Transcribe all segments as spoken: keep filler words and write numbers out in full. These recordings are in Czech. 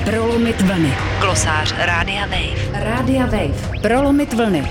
Prolomit vlny. Glosář Rádia Wave. Rádia Wave. Prolomit vlny.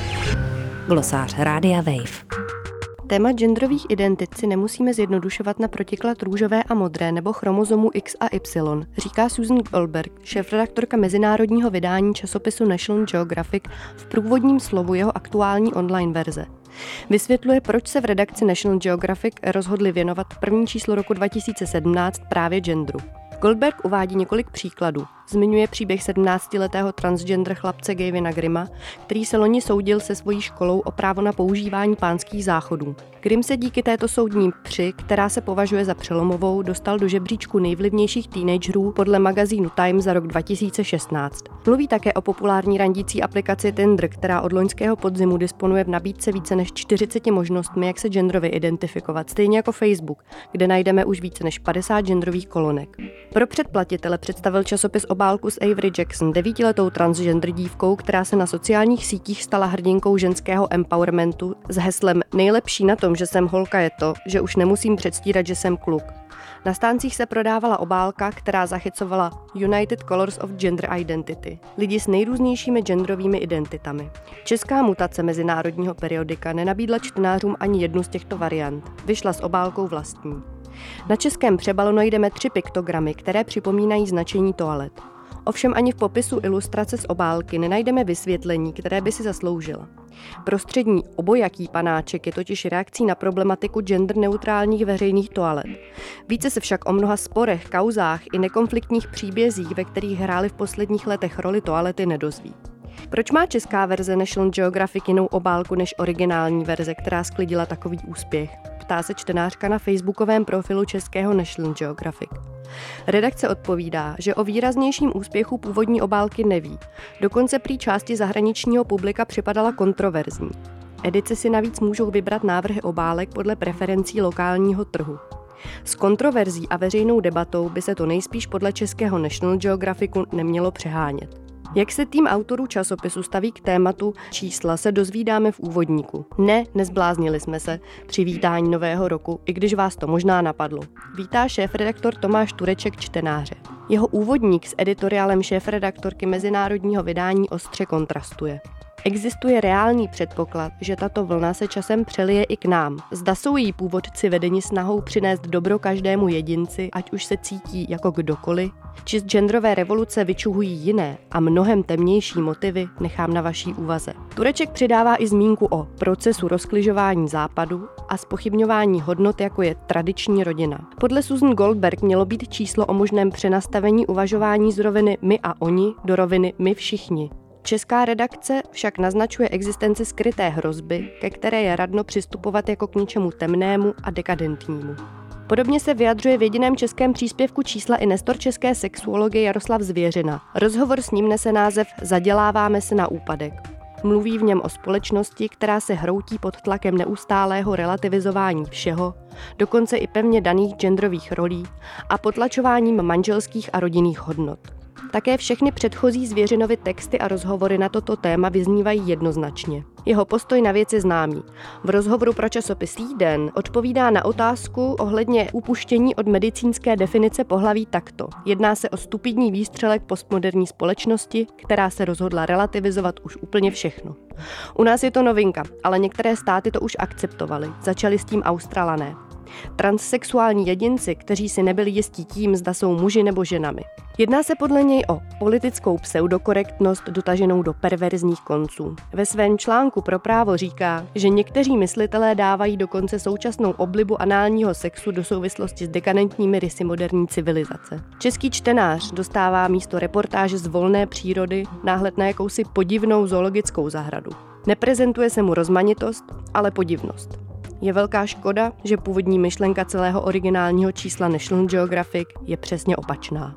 Glosář Rádia Wave. Téma genderových identit si nemusíme zjednodušovat na protiklad růžové a modré nebo chromozomů X a Y, říká Susan Goldberg, šéfredaktorka mezinárodního vydání časopisu National Geographic v průvodním slovu jeho aktuální online verze. Vysvětluje, proč se v redakci National Geographic rozhodli věnovat první číslo roku dva tisíce sedmnáct právě genderu. Goldberg uvádí několik příkladů. Zmiňuje příběh sedmnáctiletého transgender chlapce Gavina Grima, který se loni soudil se svojí školou o právo na používání pánských záchodů. Grim se díky této soudní při, která se považuje za přelomovou, dostal do žebříčku nejvlivnějších teenagerů podle magazínu Time za rok dva tisíce šestnáct. Mluví také o populární randící aplikaci Tinder, která od loňského podzimu disponuje v nabídce více než čtyřiceti možnostmi, jak se genderově identifikovat, stejně jako Facebook, kde najdeme už více než padesát genderových kolonek. Pro předplatitele představil časopis obálku s Avery Jackson, devítiletou transgender dívkou, která se na sociálních sítích stala hrdinkou ženského empowermentu s heslem "Nejlepší na tom, že jsem holka, je to, že už nemusím předstírat, že jsem kluk". Na stáncích se prodávala obálka, která zachycovala United Colors of Gender Identity, lidi s nejrůznějšími genderovými identitami. Česká mutace mezinárodního periodika nenabídla čtenářům ani jednu z těchto variant. Vyšla s obálkou vlastní. Na českém přebalu najdeme tři piktogramy, které připomínají značení toalet. Ovšem ani v popisu ilustrace z obálky nenajdeme vysvětlení, které by si zasloužila. Prostřední obojaký panáček je totiž reakcí na problematiku gender-neutrálních veřejných toalet. Více se však o mnoha sporech, kauzách i nekonfliktních příbězích, ve kterých hrály v posledních letech roli toalety, nedozví. Proč má česká verze National Geographic jinou obálku než originální verze, která sklidila takový úspěch? Ptá se čtenářka na facebookovém profilu českého National Geographic. Redakce odpovídá, že o výraznějším úspěchu původní obálky neví. Dokonce prý části zahraničního publika připadala kontroverzní. Edice si navíc můžou vybrat návrhy obálek podle preferencí lokálního trhu. S kontroverzí a veřejnou debatou by se to nejspíš podle českého National Geographicu nemělo přehánět. Jak se tým autorů časopisu staví k tématu čísla, se dozvídáme v úvodníku. Ne, nezbláznili jsme se při vítání nového roku, i když vás to možná napadlo. Vítá šéfredaktor Tomáš Tureček čtenáře. Jeho úvodník s editoriálem šéfredaktorky mezinárodního vydání ostře kontrastuje. Existuje reálný předpoklad, že tato vlna se časem přelije i k nám. Zda jsou její původci vedeni snahou přinést dobro každému jedinci, ať už se cítí jako kdokoliv, či z genderové revoluce vyčuhují jiné a mnohem temnější motivy, nechám na vaší úvaze. Tureček přidává i zmínku o procesu rozkližování západu a zpochybňování hodnot, jako je tradiční rodina. Podle Susan Goldberg mělo být číslo o možném přenastavení uvažování z roviny my a oni do roviny my všichni. Česká redakce však naznačuje existenci skryté hrozby, ke které je radno přistupovat jako k něčemu temnému a dekadentnímu. Podobně se vyjadřuje v jediném českém příspěvku čísla i nestor české sexuologie Jaroslav Zvěřina. Rozhovor s ním nese název Zaděláváme se na úpadek. Mluví v něm o společnosti, která se hroutí pod tlakem neustálého relativizování všeho, dokonce i pevně daných genderových rolí a potlačováním manželských a rodinných hodnot. Také všechny předchozí Zvěřinovy texty a rozhovory na toto téma vyznívají jednoznačně. Jeho postoj na věc je známý. V rozhovoru pro časopis Týden odpovídá na otázku ohledně upuštění od medicínské definice pohlaví takto. Jedná se o stupidní výstřelek postmoderní společnosti, která se rozhodla relativizovat už úplně všechno. U nás je to novinka, ale některé státy to už akceptovaly. Začali s tím Australané. Transsexuální jedinci, kteří si nebyli jistí tím, zda jsou muži nebo ženami. Jedná se podle něj o politickou pseudokorektnost dotaženou do perverzních konců. Ve svém článku pro Právo říká, že někteří myslitelé dávají dokonce současnou oblibu análního sexu do souvislosti s dekadentními rysy moderní civilizace. Český čtenář dostává místo reportáže z volné přírody náhled na jakousi podivnou zoologickou zahradu. Neprezentuje se mu rozmanitost, ale podivnost. Je velká škoda, že původní myšlenka celého originálního čísla National Geographic je přesně opačná.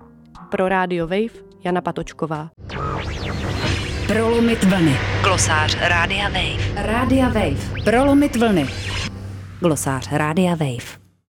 Pro Radio Wave Jana Patočková. Prolomit vlny. Glosář Rádia Wave. Rádia Wave. Prolomit vlny. Glosář Rádia Wave.